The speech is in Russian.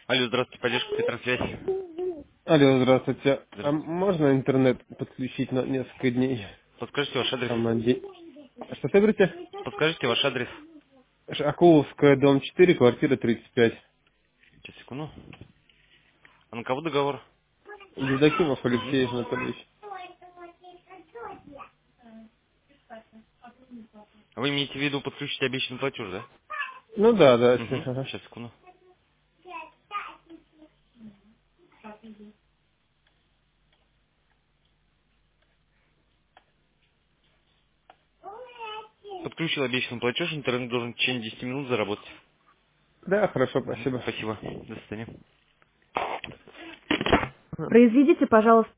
Алло, здравствуйте, поддержка Петросвязь. Алло, здравствуйте. А Здравствуйте. можно интернет подключить на несколько дней? Подскажите ваш адрес. Там на день. Что ты говорите? Подскажите ваш адрес. Акуловская, дом 4, квартира 35. Сейчас, секунду. А на кого договор? Евдокимов Угу. Алексей Анатольевич. Вы имеете в виду подключить обещанный платеж, да? Ну да, да. Угу. Ага. Сейчас, секунду. Подключил обещанный платеж, интернет должен в течение 10 минут заработать. Да, хорошо, Мгм. спасибо. Спасибо. До свидания. Ага. Произведите, пожалуйста,